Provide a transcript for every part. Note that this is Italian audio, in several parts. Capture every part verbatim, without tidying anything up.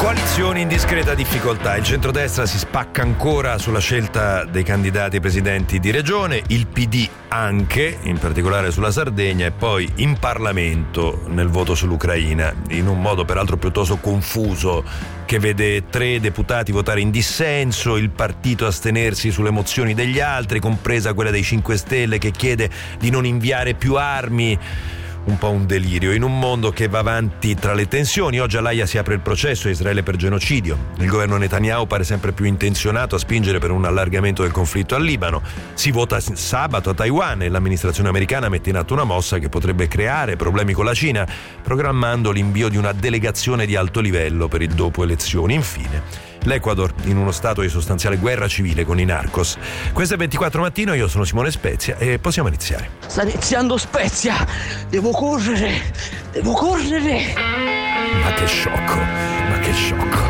Coalizioni in discreta difficoltà. Il centrodestra si spacca ancora sulla scelta dei candidati presidenti di regione, il P D anche, in particolare sulla Sardegna, e poi in Parlamento nel voto sull'Ucraina, in un modo peraltro piuttosto confuso, che vede tre deputati votare in dissenso, il partito astenersi sulle mozioni degli altri, compresa quella dei cinque Stelle che chiede di non inviare più armi. Un po' un delirio in un mondo che va avanti tra le tensioni. Oggi all'Aia si apre il processo a Israele per genocidio. Il governo Netanyahu pare sempre più intenzionato a spingere per un allargamento del conflitto al Libano. Si vota sabato a Taiwan e l'amministrazione americana mette in atto una mossa che potrebbe creare problemi con la Cina, programmando l'invio di una delegazione di alto livello per il dopo elezioni. Infine, l'Ecuador in uno stato di sostanziale guerra civile con i narcos. Questo è ventiquattro Mattino, io sono Simone Spezia e possiamo iniziare. Sta iniziando Spezia, devo correre, devo correre. Ma che sciocco, ma che sciocco.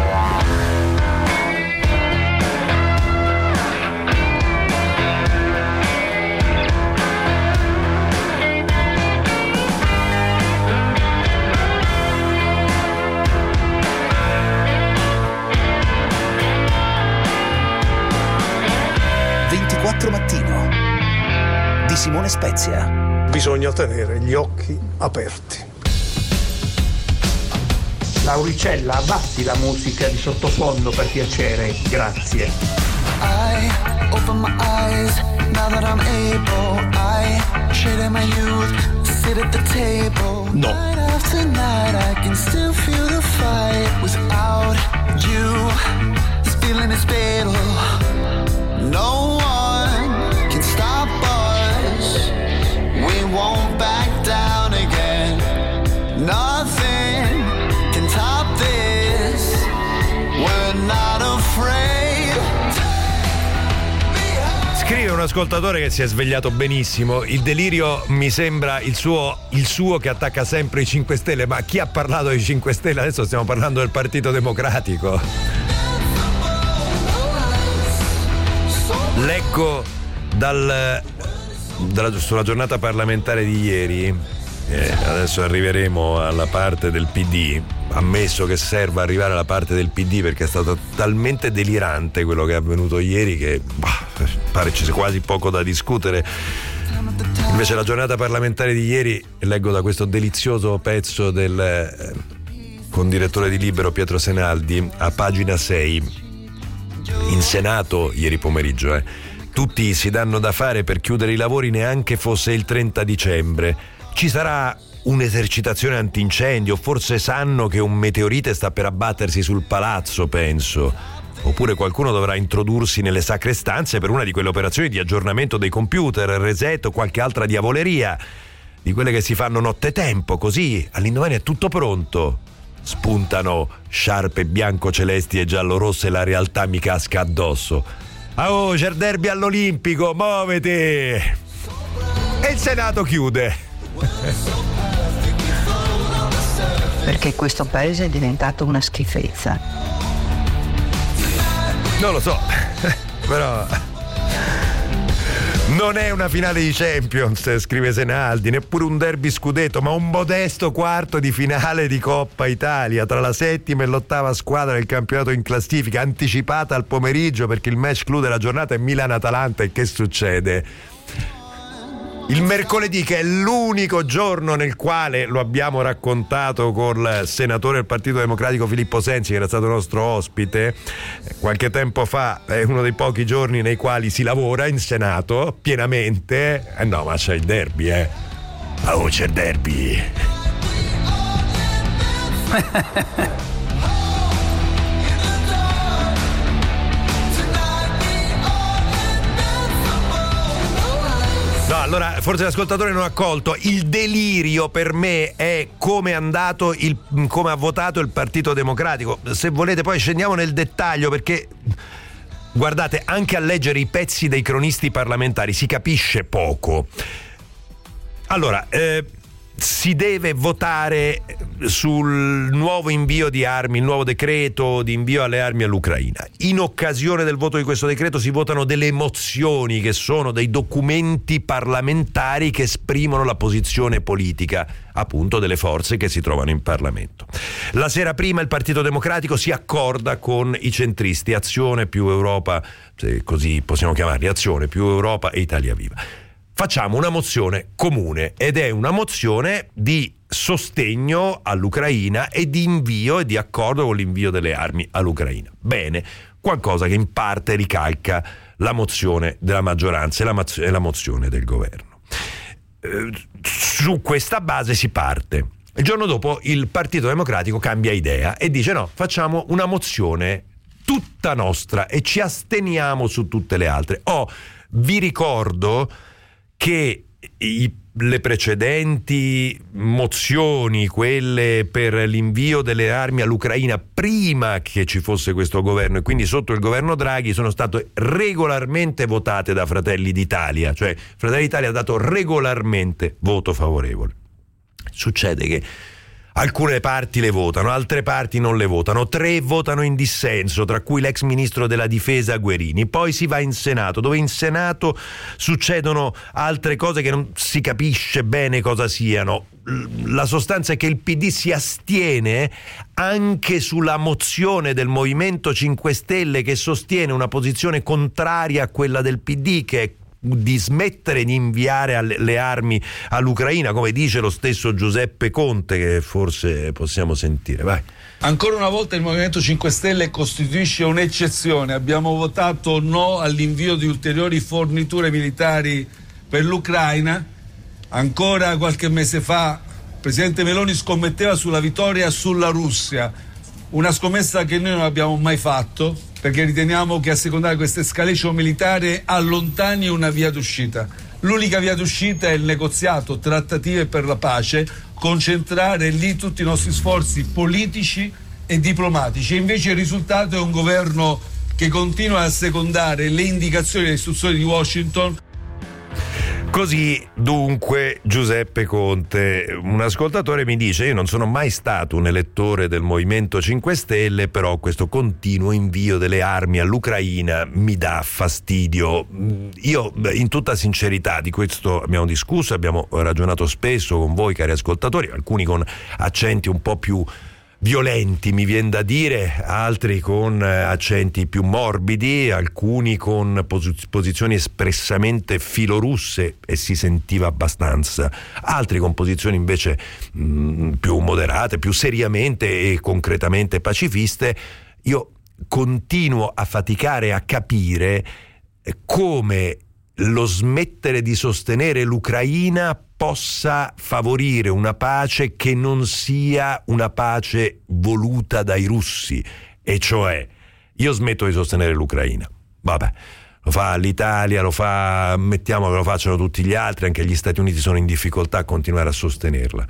ventiquattro Mattino di Simone Spezia. Bisogna tenere gli occhi aperti. Lauricella, abbassi la musica di sottofondo per piacere, grazie. I open my eyes now that I'm able. I share my youth, sit at the table. No. Night after night, I can still feel the fight. Without you, this feeling is fatal. No one can stop us. We won't back down again. Nothing can top this. We're not afraid. Scrive un ascoltatore che si è svegliato benissimo. Il delirio mi sembra il suo, il suo che attacca sempre i cinque Stelle. Ma chi ha parlato dei cinque Stelle? Adesso stiamo parlando del Partito Democratico. Leggo dal, dalla, sulla giornata parlamentare di ieri, eh, adesso arriveremo alla parte del P D, ammesso che serva arrivare alla parte del P D perché è stato talmente delirante quello che è avvenuto ieri che bah, pare ci sia quasi poco da discutere. Invece la giornata parlamentare di ieri, leggo da questo delizioso pezzo del eh, condirettore di Libero Pietro Senaldi a pagina sei. In Senato ieri pomeriggio eh, tutti si danno da fare per chiudere i lavori neanche fosse il trenta dicembre. Ci sarà un'esercitazione antincendio, forse sanno che un meteorite sta per abbattersi sul palazzo, penso. Oppure qualcuno dovrà introdursi nelle sacre stanze per una di quelle operazioni di aggiornamento dei computer, reset o qualche altra diavoleria, di quelle che si fanno nottetempo, così all'indomani è tutto pronto. Spuntano sciarpe bianco-celesti e giallo-rosse, la realtà mi casca addosso. Oh, c'è il derby all'Olimpico, muoviti! E il Senato chiude. Perché questo paese è diventato una schifezza. Non lo so, però non è una finale di Champions, scrive Senaldi, neppure un derby scudetto, ma un modesto quarto di finale di Coppa Italia tra la settima e l'ottava squadra del campionato in classifica, anticipata al pomeriggio perché il match clou della giornata è Milan-Atalanta. E che succede? Il mercoledì, che è l'unico giorno nel quale, lo abbiamo raccontato col senatore del Partito Democratico Filippo Sensi, che era stato nostro ospite qualche tempo fa, è uno dei pochi giorni nei quali si lavora in Senato pienamente. Eh no, ma c'è il derby, eh. Oh, c'è il derby. No, allora forse l'ascoltatore non ha colto. Il delirio per me è come è andato il, come ha votato il Partito Democratico. Se volete poi scendiamo nel dettaglio, perché guardate, anche a leggere i pezzi dei cronisti parlamentari si capisce poco. Allora, eh, si deve votare sul nuovo invio di armi, il nuovo decreto di invio alle armi all'Ucraina. In occasione del voto di questo decreto si votano delle mozioni, che sono dei documenti parlamentari che esprimono la posizione politica, appunto, delle forze che si trovano in Parlamento. La sera prima il Partito Democratico si accorda con i centristi, Azione più Europa, se così possiamo chiamarli, Azione più Europa e Italia Viva. Facciamo una mozione comune, ed è una mozione di sostegno all'Ucraina e di invio e di accordo con l'invio delle armi all'Ucraina. Bene, qualcosa che in parte ricalca la mozione della maggioranza e la, maz- e la mozione del governo. Eh, su questa base si parte. Il giorno dopo il Partito Democratico cambia idea e dice: no, facciamo una mozione tutta nostra e ci asteniamo su tutte le altre. Oh, vi ricordo che i, le precedenti mozioni, quelle per l'invio delle armi all'Ucraina prima che ci fosse questo governo e quindi sotto il governo Draghi, sono state regolarmente votate da Fratelli d'Italia, cioè Fratelli d'Italia ha dato regolarmente voto favorevole. Succede che alcune parti le votano, altre parti non le votano, tre votano in dissenso, tra cui l'ex ministro della difesa Guerini. Poi si va in Senato, dove in Senato succedono altre cose che non si capisce bene cosa siano. La sostanza è che il P D si astiene anche sulla mozione del Movimento cinque Stelle, che sostiene una posizione contraria a quella del P D, che è di smettere di inviare le armi all'Ucraina, come dice lo stesso Giuseppe Conte, che forse possiamo sentire. Vai. Ancora una volta il Movimento cinque Stelle costituisce un'eccezione. Abbiamo votato no all'invio di ulteriori forniture militari per l'Ucraina. Ancora qualche mese fa il Presidente Meloni scommetteva sulla vittoria sulla Russia, una scommessa che noi non abbiamo mai fatto, perché riteniamo che assecondare questa escalation militare allontani una via d'uscita. L'unica via d'uscita è il negoziato, trattative per la pace, concentrare lì tutti i nostri sforzi politici e diplomatici. E invece il risultato è un governo che continua a assecondare le indicazioni e le istruzioni di Washington. Così dunque Giuseppe Conte. Un ascoltatore mi dice: io non sono mai stato un elettore del Movimento cinque Stelle, però questo continuo invio delle armi all'Ucraina mi dà fastidio. Io, in tutta sincerità, di questo abbiamo discusso, abbiamo ragionato spesso con voi, cari ascoltatori, alcuni con accenti un po' più violenti, mi viene da dire, altri con accenti più morbidi, alcuni con pos- posizioni espressamente filorusse, e si sentiva abbastanza, altri con posizioni invece mh, più moderate, più seriamente e concretamente pacifiste. Io continuo a faticare a capire come lo smettere di sostenere l'Ucraina possa favorire una pace che non sia una pace voluta dai russi. E cioè, io smetto di sostenere l'Ucraina, vabbè, lo fa l'Italia, lo fa, mettiamo che lo facciano tutti gli altri, anche gli Stati Uniti sono in difficoltà a continuare a sostenerla.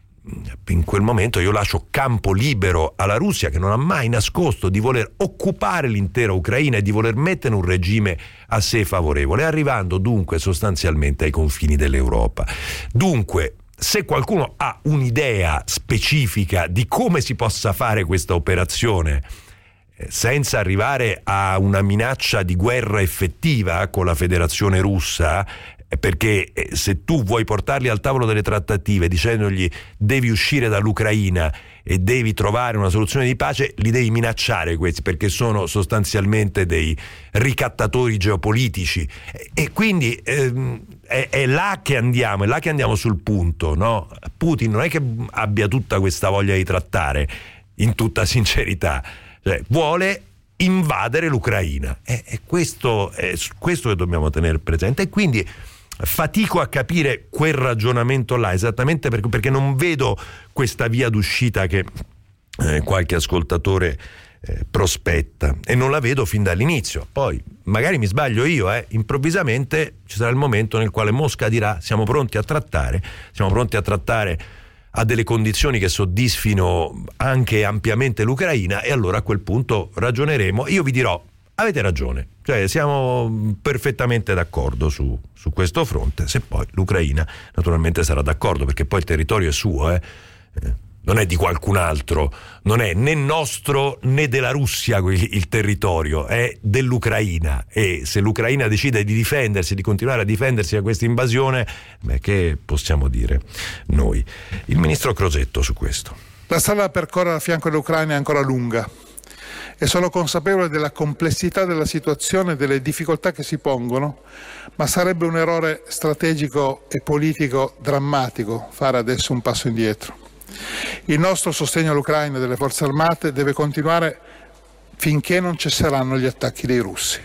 In quel momento io lascio campo libero alla Russia, che non ha mai nascosto di voler occupare l'intera Ucraina e di voler mettere un regime a sé favorevole, arrivando dunque sostanzialmente ai confini dell'Europa. Dunque, se qualcuno ha un'idea specifica di come si possa fare questa operazione eh, senza arrivare a una minaccia di guerra effettiva con la Federazione Russa, perché se tu vuoi portarli al tavolo delle trattative dicendogli devi uscire dall'Ucraina e devi trovare una soluzione di pace, li devi minacciare questi, perché sono sostanzialmente dei ricattatori geopolitici, e quindi ehm, è, è là che andiamo, è là che andiamo sul punto, no? Putin non è che abbia tutta questa voglia di trattare, in tutta sincerità, cioè, vuole invadere l'Ucraina, e, e questo è questo che dobbiamo tenere presente. E quindi fatico a capire quel ragionamento là, esattamente perché, perché non vedo questa via d'uscita che eh, qualche ascoltatore eh, prospetta, e non la vedo fin dall'inizio. Poi magari mi sbaglio io, eh, improvvisamente ci sarà il momento nel quale Mosca dirà siamo pronti a trattare, siamo pronti a trattare a delle condizioni che soddisfino anche ampiamente l'Ucraina, e allora a quel punto ragioneremo. Io vi dirò, avete ragione, cioè siamo perfettamente d'accordo su, su questo fronte, se poi l'Ucraina naturalmente sarà d'accordo, perché poi il territorio è suo, eh. Eh, non è di qualcun altro, non è né nostro né della Russia il, il territorio, è dell'Ucraina, e se l'Ucraina decide di difendersi, di continuare a difendersi da questa invasione, beh, che possiamo dire noi? Il ministro Crosetto su questo. La strada da percorrere a fianco dell'Ucraina è ancora lunga e sono consapevole della complessità della situazione e delle difficoltà che si pongono, ma sarebbe un errore strategico e politico drammatico fare adesso un passo indietro. Il nostro sostegno all'Ucraina e delle forze armate deve continuare finché non cesseranno gli attacchi dei russi.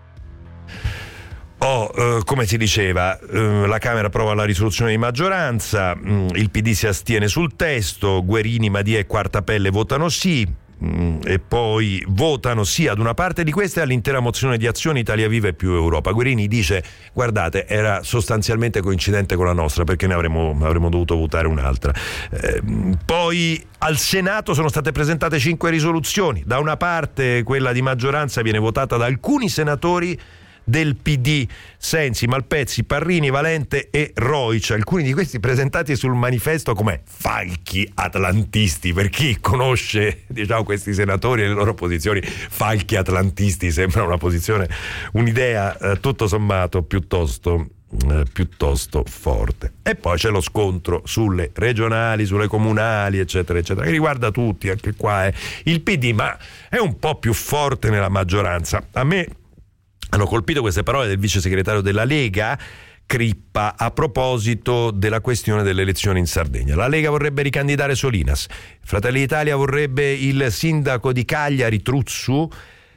Oh, eh, come si diceva, eh, la Camera approva la risoluzione di maggioranza, mh, il P D si astiene sul testo, Guerini, Madia e Quartapelle votano sì, mh, e poi votano sì ad una parte di questa e all'intera mozione di Azione Italia Viva e Più Europa. Guerini dice: guardate, era sostanzialmente coincidente con la nostra, perché ne avremmo, avremmo dovuto votare un'altra. Eh, poi al Senato sono state presentate cinque risoluzioni. Da una parte quella di maggioranza viene votata da alcuni senatori del P D, Sensi, Malpezzi, Parrini, Valente e Roic, alcuni di questi presentati sul manifesto come falchi atlantisti. Per chi conosce, diciamo, questi senatori e le loro posizioni, falchi atlantisti sembra una posizione, un'idea eh, tutto sommato piuttosto eh, piuttosto forte. E poi c'è lo scontro sulle regionali, sulle comunali, eccetera eccetera, che riguarda tutti, anche qua eh. il P D, ma è un po' più forte nella maggioranza. A me hanno colpito queste parole del vice segretario della Lega, Crippa, a proposito della questione delle elezioni in Sardegna. La Lega vorrebbe ricandidare Solinas, Fratelli d'Italia vorrebbe il sindaco di Cagliari, Truzzu,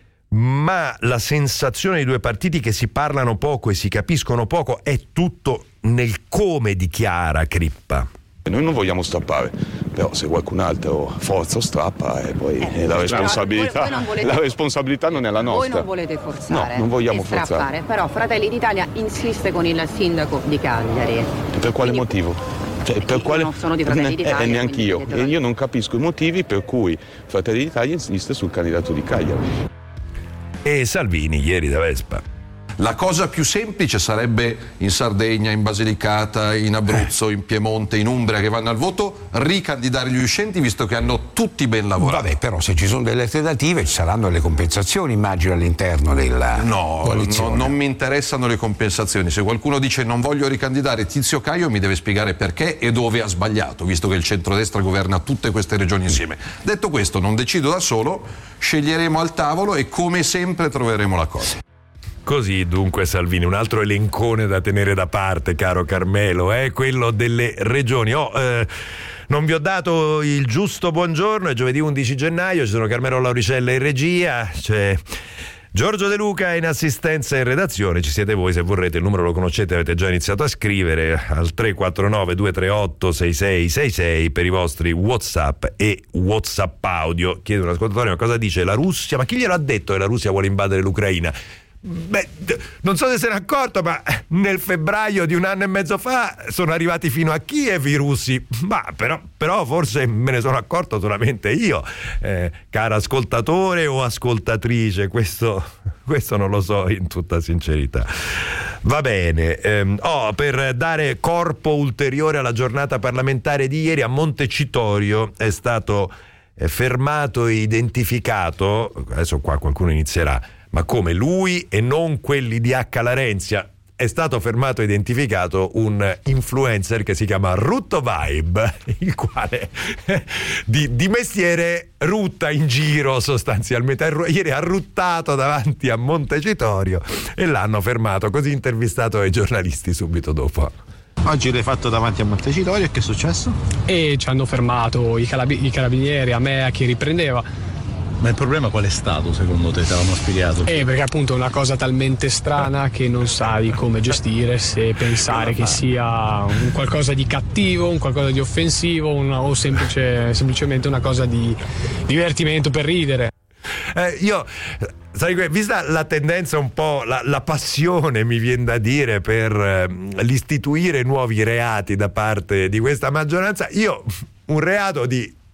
ma la sensazione dei due partiti che si parlano poco e si capiscono poco è tutto nel come, dichiara Crippa. Noi non vogliamo strappare, però se qualcun altro forza o strappa, eh, poi eh, la responsabilità, voi, voi volete, la responsabilità non è la nostra. Voi non volete forzare, no, non vogliamo strappare, forzare. Però Fratelli d'Italia insiste con il sindaco di Cagliari. E per quale Quindi, motivo? Cioè, per quale... non sono di Fratelli d'Italia. E eh, neanche io. E io non capisco i motivi per cui Fratelli d'Italia insiste sul candidato di Cagliari. E Salvini ieri da Vespa. La cosa più semplice sarebbe in Sardegna, in Basilicata, in Abruzzo, in Piemonte, in Umbria, che vanno al voto, ricandidare gli uscenti, visto che hanno tutti ben lavorato. Vabbè, però se ci sono delle alternative ci saranno le compensazioni, immagino, all'interno della no, coalizione. No, non mi interessano le compensazioni. Se qualcuno dice non voglio ricandidare Tizio Caio, mi deve spiegare perché e dove ha sbagliato, visto che il centrodestra governa tutte queste regioni insieme. Detto questo, non decido da solo, sceglieremo al tavolo e come sempre troveremo la cosa. Così dunque Salvini, un altro elencone da tenere da parte, caro Carmelo, è eh? quello delle regioni. Oh, eh, non vi ho dato il giusto buongiorno, è giovedì undici gennaio, ci sono Carmelo Lauricella in regia, c'è Giorgio De Luca in assistenza e redazione, ci siete voi se vorrete, il numero lo conoscete, avete già iniziato a scrivere al tre quattro nove due tre otto sei sei sei sei per i vostri WhatsApp e WhatsApp audio. Chiedo un ascoltatore, ma cosa dice la Russia? Ma chi glielo ha detto che la Russia vuole invadere l'Ucraina? Beh, non so se se n'è accorto, ma nel febbraio di un anno e mezzo fa sono arrivati fino a Kiev i russi, ma però, però forse me ne sono accorto solamente io, eh, cara ascoltatore o ascoltatrice, questo, questo non lo so in tutta sincerità. Va bene, ehm, oh, per dare corpo ulteriore alla giornata parlamentare di ieri, a Montecitorio è stato eh, fermato e identificato, adesso qua qualcuno inizierà, ma come lui e non quelli di H. Larenzia, è stato fermato e identificato un influencer che si chiama Rutto Vibe, il quale di, di mestiere rutta in giro sostanzialmente. Ieri ha ruttato davanti a Montecitorio e l'hanno fermato, così intervistato ai giornalisti subito dopo. Oggi l'hai fatto davanti a Montecitorio e che è successo? E ci hanno fermato i, calabi- i carabinieri, a me, a chi riprendeva. Ma il problema qual è stato secondo te? Te l'hanno spiegato? Eh, perché appunto è una cosa talmente strana che non sai come gestire, se pensare che sia un qualcosa di cattivo, un qualcosa di offensivo, una, o semplice, semplicemente una cosa di divertimento per ridere. Eh, io, sai, vista la tendenza un po', la, la passione mi viene da dire per eh, l'istituire nuovi reati da parte di questa maggioranza, io un reato di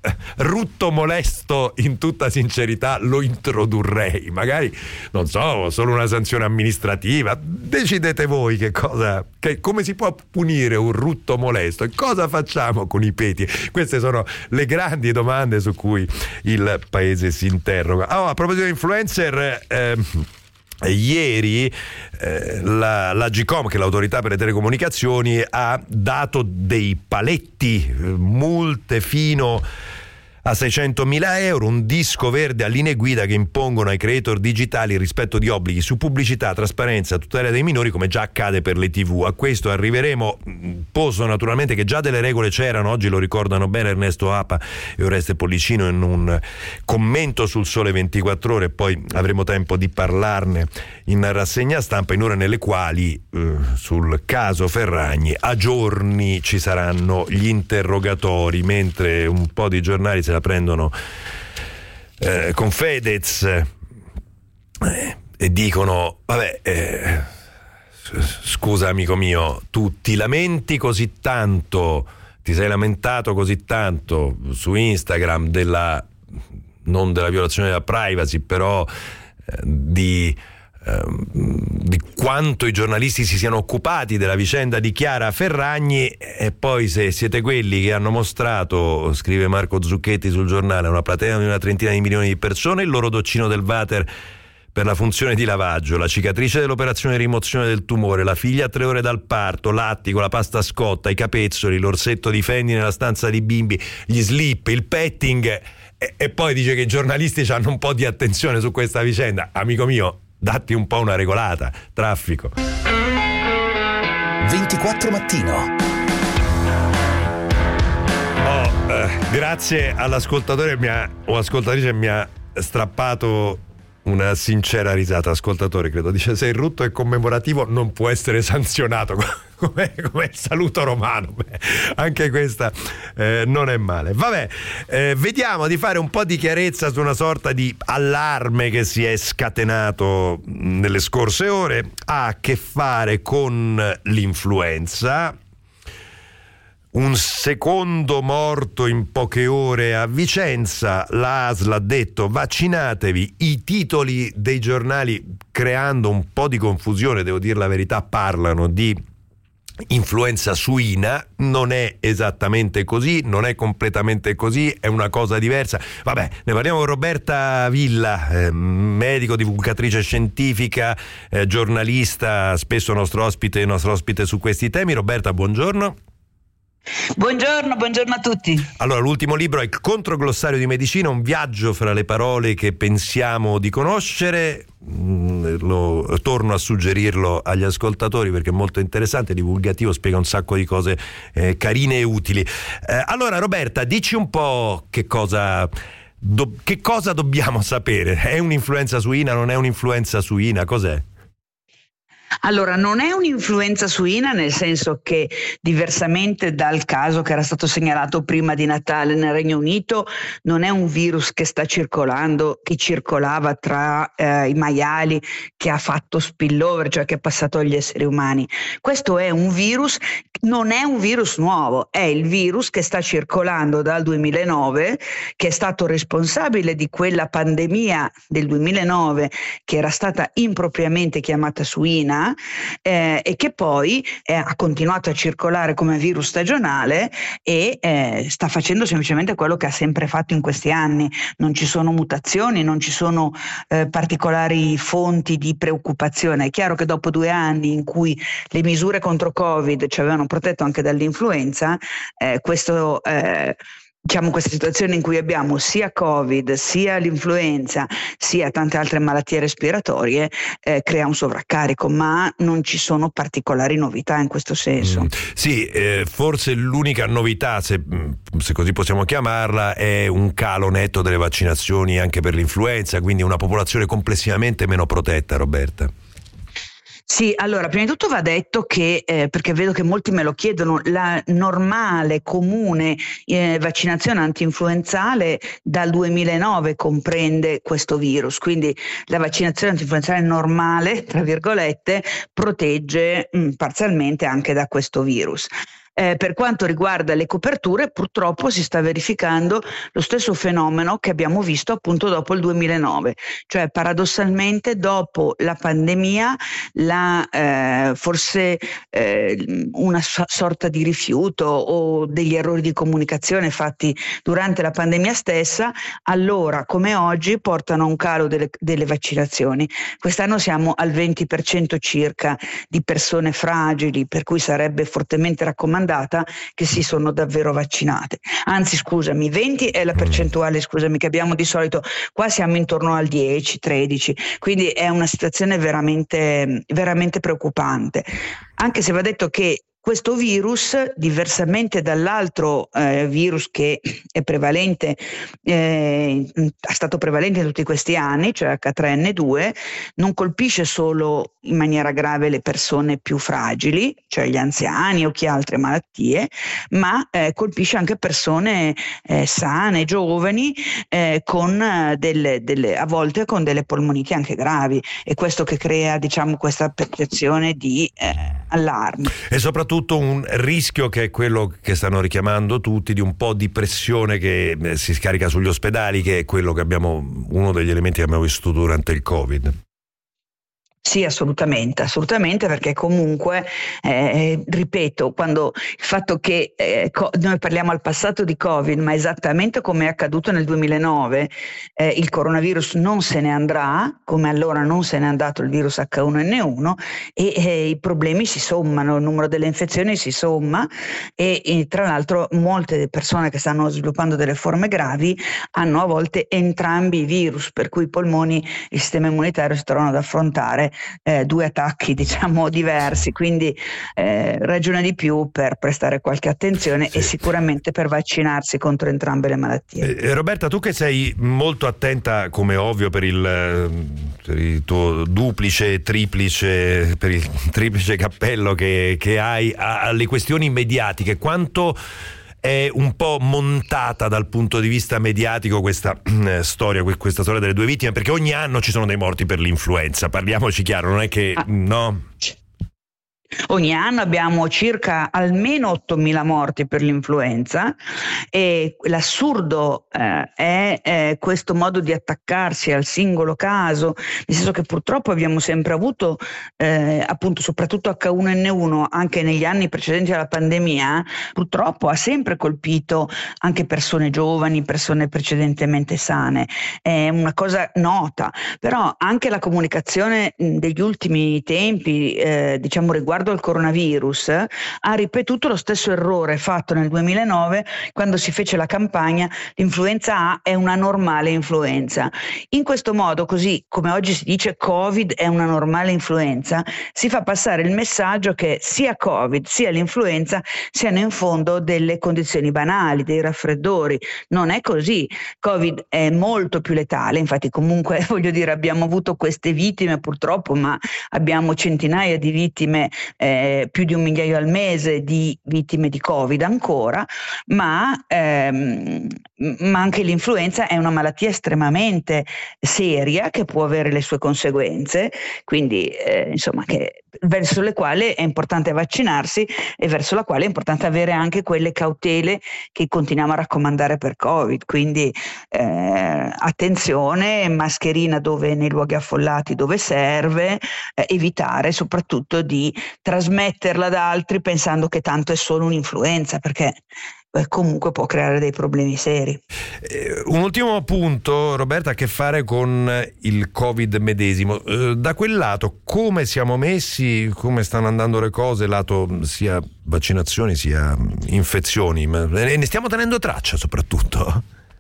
rutto molesto, in tutta sincerità lo introdurrei, magari non so, solo una sanzione amministrativa, decidete voi che cosa, che, come si può punire un rutto molesto e cosa facciamo con i peti. Queste sono le grandi domande su cui il paese si interroga. Oh, a proposito di influencer, eh, ieri eh, la, l'Agcom, che è l'autorità per le telecomunicazioni, ha dato dei paletti, multe fino a seicentomila euro, un disco verde a linee guida che impongono ai creator digitali il rispetto di obblighi su pubblicità, trasparenza, tutela dei minori, come già accade per le tivù. A questo arriveremo. Posto naturalmente che già delle regole c'erano, oggi lo ricordano bene Ernesto Apa e Oreste Pollicino in un commento sul Sole ventiquattro Ore, poi avremo tempo di parlarne in rassegna stampa, in ore nelle quali eh, sul caso Ferragni a giorni ci saranno gli interrogatori, mentre un po' di giornali se la prendono eh, con Fedez eh, e dicono vabbè eh, scusa amico mio, tu ti lamenti così tanto, ti sei lamentato così tanto su Instagram della non della violazione della privacy, però eh, di di quanto i giornalisti si siano occupati della vicenda di Chiara Ferragni, e poi se siete quelli che hanno mostrato, scrive Marco Zucchetti sul giornale, una platea di una trentina di milioni di persone, il loro doccino del water per la funzione di lavaggio, la cicatrice dell'operazione di rimozione del tumore, la figlia a tre ore dal parto, l'attico, la pasta scotta, i capezzoli, l'orsetto di Fendi nella stanza di bimbi, gli slip, il petting, e, e poi dice che i giornalisti hanno un po' di attenzione su questa vicenda. Amico mio, datti un po' una regolata. Traffico. ventiquattro Mattino. Oh, eh, grazie all'ascoltatore mi ha, o ascoltatrice mi ha strappato una sincera risata. Ascoltatore, credo, dice: se il rutto è commemorativo non può essere sanzionato, come, come il saluto romano. Beh, anche questa eh, non è male. Vabbè, eh, vediamo di fare un po' di chiarezza su una sorta di allarme che si è scatenato nelle scorse ore. Ha a che fare con l'influenza. Un secondo morto in poche ore a Vicenza, l'A S L ha detto vaccinatevi, i titoli dei giornali, creando un po' di confusione, devo dire la verità, parlano di influenza suina, non è esattamente così, non è completamente così, è una cosa diversa. Vabbè, ne parliamo con Roberta Villa, eh, medico, divulgatrice scientifica, eh, giornalista, spesso nostro ospite, nostro ospite su questi temi. Roberta, buongiorno. Buongiorno, buongiorno a tutti. Allora, l'ultimo libro è Il controglossario di medicina, un viaggio fra le parole che pensiamo di conoscere. Lo, torno a suggerirlo agli ascoltatori perché è molto interessante, divulgativo, spiega un sacco di cose eh, carine e utili. Eh, allora, Roberta, dici un po' che cosa, do, che cosa dobbiamo sapere. È un'influenza suina, non è un'influenza suina, cos'è? Allora, non è un'influenza suina, nel senso che, diversamente dal caso che era stato segnalato prima di Natale nel Regno Unito, non è un virus che sta circolando, che circolava tra eh, i maiali, che ha fatto spillover, cioè che è passato agli esseri umani. Questo è un virus, non è un virus nuovo, è il virus che sta circolando dal duemilanove, che è stato responsabile di quella pandemia del duemilanove che era stata impropriamente chiamata suina, Eh, e che poi eh, ha continuato a circolare come virus stagionale e eh, sta facendo semplicemente quello che ha sempre fatto in questi anni. Non ci sono mutazioni, non ci sono eh, particolari fonti di preoccupazione. È chiaro che dopo due anni in cui le misure contro Covid ci avevano protetto anche dall'influenza, eh, questo eh, diciamo questa situazione in cui abbiamo sia Covid, sia l'influenza, sia tante altre malattie respiratorie, eh, crea un sovraccarico, ma non ci sono particolari novità in questo senso. Mm, sì, eh, forse l'unica novità, se, se così possiamo chiamarla, è un calo netto delle vaccinazioni anche per l'influenza, quindi una popolazione complessivamente meno protetta, Roberta. Sì, allora, prima di tutto va detto che, eh, perché vedo che molti me lo chiedono, la normale, comune eh, vaccinazione antinfluenzale dal duemilanove comprende questo virus, quindi la vaccinazione antinfluenzale normale, tra virgolette, protegge mh, parzialmente anche da questo virus. Eh, per quanto riguarda le coperture, purtroppo si sta verificando lo stesso fenomeno che abbiamo visto appunto dopo il duemilanove, cioè paradossalmente dopo la pandemia la, eh, forse eh, una so- sorta di rifiuto o degli errori di comunicazione fatti durante la pandemia stessa, allora come oggi portano a un calo delle, delle vaccinazioni. Quest'anno siamo al venti per cento circa di persone fragili, per cui sarebbe fortemente raccomandata che si sono davvero vaccinate. Anzi, scusami, venti è la percentuale, scusami, che abbiamo di solito, qua siamo intorno al dieci tredici, quindi è una situazione veramente, veramente preoccupante. Anche se va detto che questo virus, diversamente dall'altro eh, virus che è prevalente, eh, è stato prevalente in tutti questi anni, cioè acca tre enne due, non colpisce solo in maniera grave le persone più fragili, cioè gli anziani o chi ha altre malattie, ma eh, colpisce anche persone eh, sane, giovani, eh, con eh, delle, delle, a volte con delle polmoniti anche gravi, e questo che crea, diciamo, questa percezione di eh, allarme. E soprattutto un rischio che è quello che stanno richiamando tutti, di un po' di pressione che si scarica sugli ospedali, che è quello che abbiamo, uno degli elementi che abbiamo visto durante il Covid. Sì, assolutamente, assolutamente, perché comunque, eh, ripeto, quando il fatto che eh, co- noi parliamo al passato di Covid, ma esattamente come è accaduto nel duemilanove, eh, il coronavirus non se ne andrà, come allora non se n'è andato il virus acca uno enne uno, e eh, i problemi si sommano, il numero delle infezioni si somma, e, e tra l'altro molte persone che stanno sviluppando delle forme gravi hanno a volte entrambi i virus, per cui i polmoni, il sistema immunitario si trovano ad affrontare Eh, due attacchi, diciamo, diversi, quindi eh, ragione di più per prestare qualche attenzione, sì, e sicuramente per vaccinarsi contro entrambe le malattie. Eh, Roberta, tu che sei molto attenta, come ovvio, per il, per il tuo duplice, triplice, per il triplice cappello che, che hai alle questioni mediatiche, quanto è un po' montata dal punto di vista mediatico questa eh, storia, questa storia delle due vittime, perché ogni anno ci sono dei morti per l'influenza, parliamoci chiaro, non è che ah. no? Ogni anno abbiamo circa almeno ottomila morti per l'influenza, e l'assurdo eh, è eh, questo modo di attaccarsi al singolo caso, nel senso che purtroppo abbiamo sempre avuto eh, appunto soprattutto acca uno enne uno, anche negli anni precedenti alla pandemia, purtroppo ha sempre colpito anche persone giovani, persone precedentemente sane. È una cosa nota, però anche la comunicazione degli ultimi tempi, eh, diciamo riguardo al coronavirus, ha ripetuto lo stesso errore fatto nel duemilanove, quando si fece la campagna l'influenza A è una normale influenza. In questo modo, così come oggi si dice Covid è una normale influenza, si fa passare il messaggio che sia Covid sia l'influenza siano in fondo delle condizioni banali, dei raffreddori. Non è così. Covid è molto più letale, infatti comunque voglio dire abbiamo avuto queste vittime purtroppo, ma abbiamo centinaia di vittime, Eh, più di un migliaio al mese di vittime di Covid ancora, ma, ehm, ma anche l'influenza è una malattia estremamente seria che può avere le sue conseguenze, quindi eh, insomma che, verso le quali è importante vaccinarsi e verso la quale è importante avere anche quelle cautele che continuiamo a raccomandare per Covid, quindi eh, attenzione, mascherina dove nei luoghi affollati dove serve, eh, evitare soprattutto di trasmetterla ad altri pensando che tanto è solo un'influenza, perché comunque può creare dei problemi seri. Eh, un ultimo punto, Roberta, ha a che fare con il Covid medesimo. Eh, da quel lato come siamo messi, come stanno andando le cose, lato sia vaccinazioni sia infezioni, ma ne stiamo tenendo traccia soprattutto?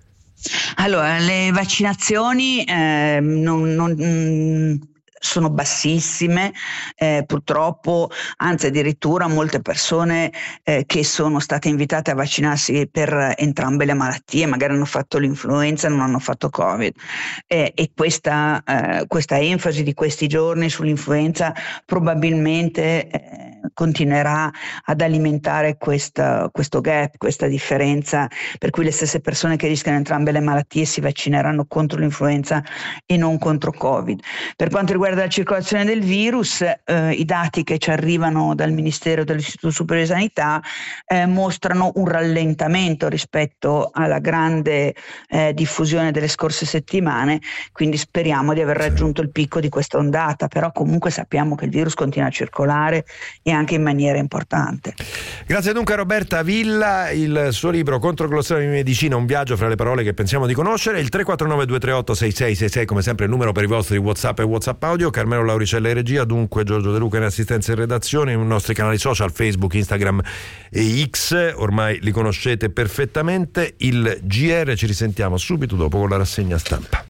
Allora, le vaccinazioni eh, non... non sono bassissime, eh, purtroppo, anzi addirittura molte persone eh, che sono state invitate a vaccinarsi per entrambe le malattie, magari hanno fatto l'influenza e non hanno fatto Covid, eh, e questa, eh, questa enfasi di questi giorni sull'influenza probabilmente eh, continuerà ad alimentare questa, questo gap, questa differenza, per cui le stesse persone che rischiano entrambe le malattie si vaccineranno contro l'influenza e non contro Covid. Per quanto riguarda riguarda la circolazione del virus, eh, i dati che ci arrivano dal Ministero dell'Istituto Superiore di Sanità eh, mostrano un rallentamento rispetto alla grande eh, diffusione delle scorse settimane, quindi speriamo di aver raggiunto il picco di questa ondata, però comunque sappiamo che il virus continua a circolare e anche in maniera importante. Grazie dunque a Roberta Villa, il suo libro Controglossare di medicina, un viaggio fra le parole che pensiamo di conoscere. Il tre quattro nove due tre otto sei sei sei sei come sempre il numero per i vostri WhatsApp e WhatsApp audio. Carmelo Lauricella in regia, dunque Giorgio De Luca in assistenza e redazione, i nostri canali social Facebook, Instagram e X, ormai li conoscete perfettamente. Il G R ci risentiamo subito dopo con la rassegna stampa.